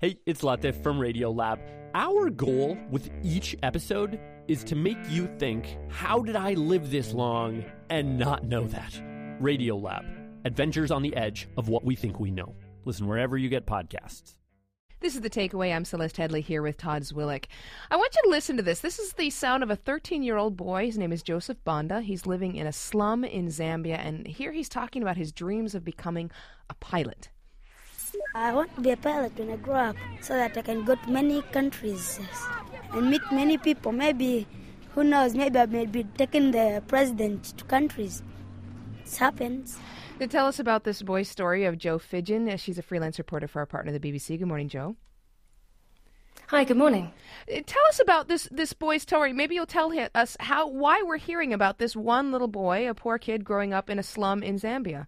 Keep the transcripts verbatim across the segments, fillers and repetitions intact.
Hey, it's Latif from Radiolab. Our goal with each episode is to make you think, how did I live this long and not know that? Radiolab, adventures on the edge of what we think we know. Listen wherever you get podcasts. This is The Takeaway. I'm Celeste Headley here with Todd Zwillich. I want you to listen to this. This is the sound of a thirteen-year-old boy. His name is Joseph Banda. He's living in a slum in Zambia, and here he's talking about his dreams of becoming a pilot. I want to be a pilot when I grow up so that I can go to many countries and meet many people. Maybe, who knows, maybe I may be taking the president to countries. It happens. To tell us about this boy's story of Jo Fidgen. She's a freelance reporter for our partner, the B B C. Good morning, Jo. Hi, good morning. Tell us about this this boy's story. Maybe you'll tell us how why we're hearing about this one little boy, a poor kid growing up in a slum in Zambia.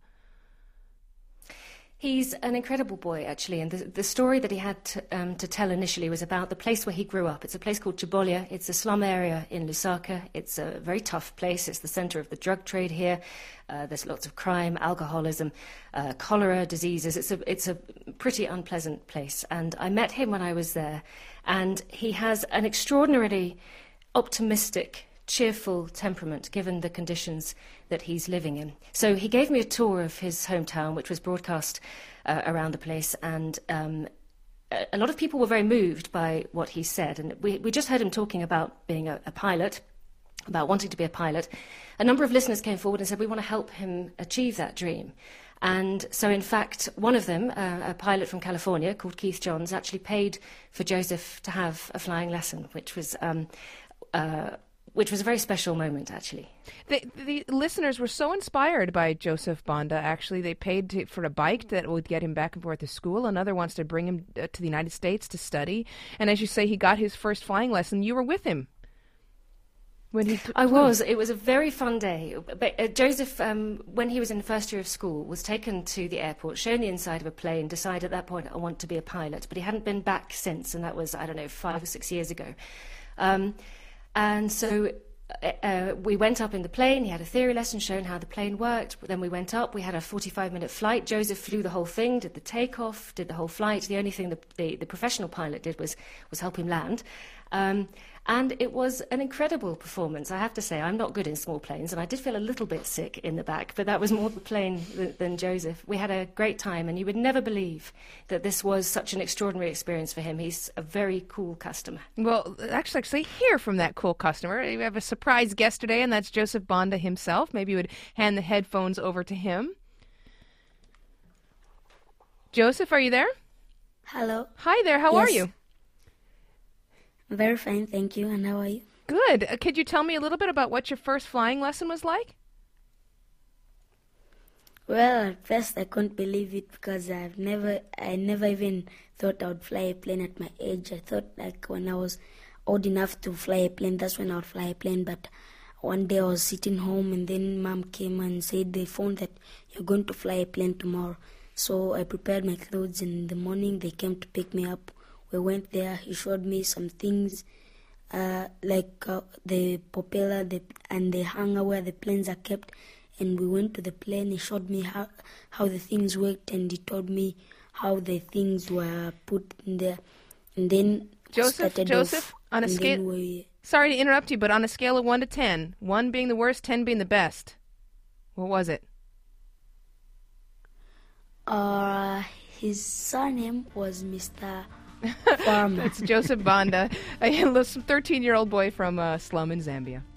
He's an incredible boy, actually, and the, the story that he had to, um, to tell initially was about the place where he grew up. It's a place called Chibolya. It's a slum area in Lusaka. It's a very tough place. It's the center of the drug trade here. Uh, there's lots of crime, alcoholism, uh, cholera, diseases. It's a, it's a pretty unpleasant place. And I met him when I was there, and he has an extraordinarily optimistic, cheerful temperament given the conditions that he's living in. So he gave me a tour of his hometown, which was broadcast uh, around the place, and um, a, a lot of people were very moved by what he said. And we, we just heard him talking about being a, a pilot, about wanting to be a pilot. A number of listeners came forward and said, we want to help him achieve that dream. And so, in fact, one of them, uh, a pilot from California called Keith Johns, actually paid for Joseph to have a flying lesson, which was um, uh, which was a very special moment, actually. The, the listeners were so inspired by Joseph Banda, actually. They paid to, for a bike that would get him back and forth to school. Another wants to bring him uh, to the United States to study. And as you say, he got his first flying lesson. You were with him. When he I was. It was a very fun day. But, uh, Joseph, um, when he was in the first year of school, was taken to the airport, shown the inside of a plane, decided at that point, I want to be a pilot. But he hadn't been back since, and that was, I don't know, five or six years ago. Um, and so uh, uh, we went up in the plane. He had a theory lesson showing how the plane worked. Then we went up. We had a forty-five minute flight. Joseph flew the whole thing, did the takeoff, did the whole flight. The only thing the, the, the professional pilot did was, was help him land. Um, And it was an incredible performance, I have to say. I'm not good in small planes, and I did feel a little bit sick in the back, but that was more the plane than, than Joseph. We had a great time, and you would never believe that this was such an extraordinary experience for him. He's a very cool customer. Well, actually, actually hear from that cool customer. We have a surprise guest today, and that's Joseph Banda himself. Maybe you would hand the headphones over to him. Joseph, are you there? Hello. Hi there. How Yes. are you? Very fine, thank you. And how are you? Good. Uh, could you tell me a little bit about what your first flying lesson was like? Well, at first I couldn't believe it because I've never, I never even thought I would fly a plane at my age. I thought like when I was old enough to fly a plane, that's when I would fly a plane. But one day I was sitting home and then Mom came and said they phoned that you're going to fly a plane tomorrow. So I prepared my clothes, and in the morning they came to pick me up. We went there. He showed me some things uh, like uh, the propeller the, and the hangar where the planes are kept. And we went to the plane. He showed me how, how the things worked, and he told me how the things were put in there. And then Joseph, Joseph, off, on a scale. We, sorry to interrupt you, but on a scale of one to ten, one being the worst, ten being the best, what was it? Uh, his surname was Mister Farmer. It's Joseph Banda, a thirteen-year-old boy from a slum in Zambia.